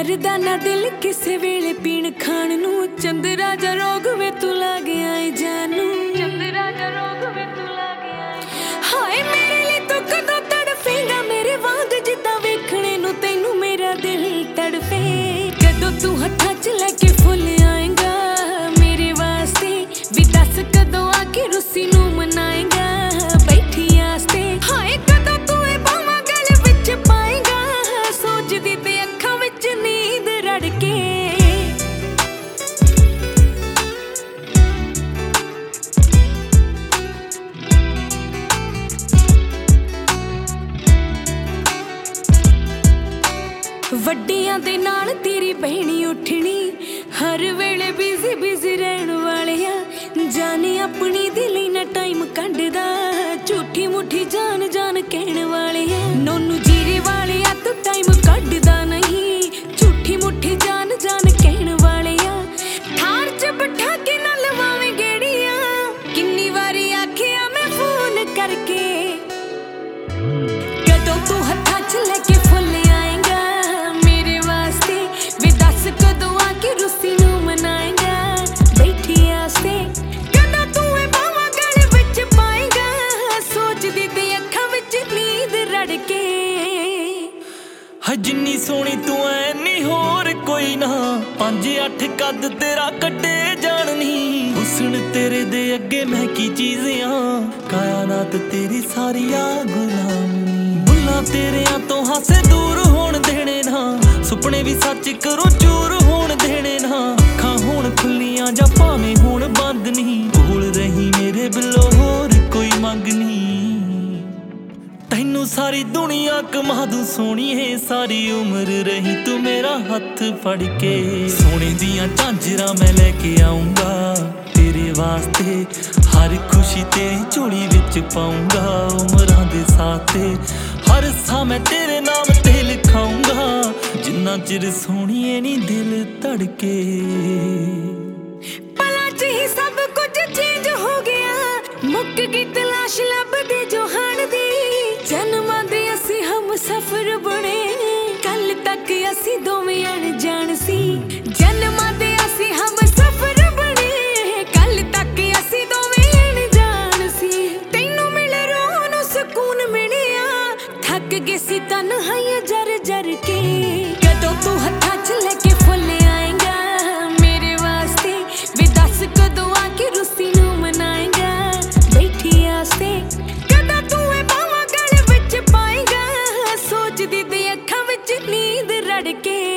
करदा ना दिल किसे वेले पीण खाण नू चंद्रा जा रोग वे तू लागे आए जानू चंद्रा जा रोग वे तू लागे आए हाय मेरे लिए तू कदों तड़फेगा मेरे वांग जिद्दां वेखणे नू तैनू मेरा दिल तड़फे कदों तू हत्थां च लेके फुल आएगा मेरे वास्ते भी दस कदों आके रुस्सी नू मनाएगा बैठी आस्ते हाय कदों तू ए बावां गल विच पाएगा सोचदी ते अखां विच नींद रड़ के ਵੱਡਿਆਂ ਦੇ ਨਾਲ ਤੇਰੀ ਬਹਿਣੀ ਉੱਠਣੀ ਹਰ ਵੇਲੇ ਬਿਜ਼ੀ ਬਿਜ਼ੀ ਰਹਿਣ ਵਾਲਿਆ ਜਾਣੇ ਆਪਣੀ ਦਿਲ ਹੀ ਨਾ ਟਾਈਮ ਕੱਢਦਾ ਝੂਠੀ ਮੁੱਠੀ ਜਾਨ ਜਾਨ ਕਹਿਣ ਵਾਲਿਆ ਨੋਨੂੰ ਜੀਰੇ ਵਾਲਿਆ ਤੂੰ ਟਾਈਮ ਕੱਢਦਾ ਨਹੀਂ ਝੂਠੀ ਮੁੱਠੀ ਜਾਨ ਜਾਨ ਕਹਿਣ ਵਾਲਿਆ ਥਾਰ ਚ ਬਿਠਾ ਕੇ ਨਾ ਲਵਾਵੇਂ ਗੇੜੀਆਂ ਕਿੰਨੀ ਵਾਰੀ ਆਖਿਆ ਮੈਂ ਫੋਨ ਕਰਕੇ ਕਦੋਂ ਤੂੰ ਹੱਥਾਂ ਚ ਲੈ ਕੇ ਫੁੱਲ कदों आके रुस्सी नू मनाएगा बैठी आस्ते कदों तू ए बावां गल विच पाएगा सोचदी ते अखां विच नींद रड़ के जिन्नी सोहनी तू ऐ नी होर कोई ना 5-8 कद तेरा कड्डे जान नी हुस्न तेरे दे अगे मैं की चीज़ आ कायनात तेरी सारी आ गुलाम नी बुल्ला तेरियां तो हासे दूर होण देने ना सुपने भी सच करो चूर होण देने ना अखां होण खुल्लियां जा भावें होण बंद नहीं बोल रही मेरे बिल्लो होर कोई मंग नहीं तैनू सारी दुनिया कमा दूं सोहणीए सारी उम्र रही तू मेरा हथ फड़ के सोने दियां झांजरां मैं लेके आऊंगा तेरे वास्ते हर खुशी तेरी झोली विच पाऊंगा उमरां दे साथ हर सा मैं तेरे नाम ते लिखाऊंगा जिन्ना चिर सोहणीए नी दिल धड़के पलां च ही सब कुछ चेंज हो गया मुक गई तलाश लभदे जो हाण दी जन्मां दे असीं हम सफर बणे कल तक असीं दोवें अणजाण सी जन्मां दे असीं हम सफर बणे कल तक असीं दोवें अणजाण सी तैनू मिले रूह नू सकून मिलिया थक गए सी तन्हाइयां जर जर के कदों तू हत्थां च लेके फुल आएगा मेरे वास्ते वे दस कदों आके रुस्सी नू मनाएगा बैठी आस्ते कदों तू ए बावां गल विच पाएगा सोचदी ते अखां विच नींद रड़ के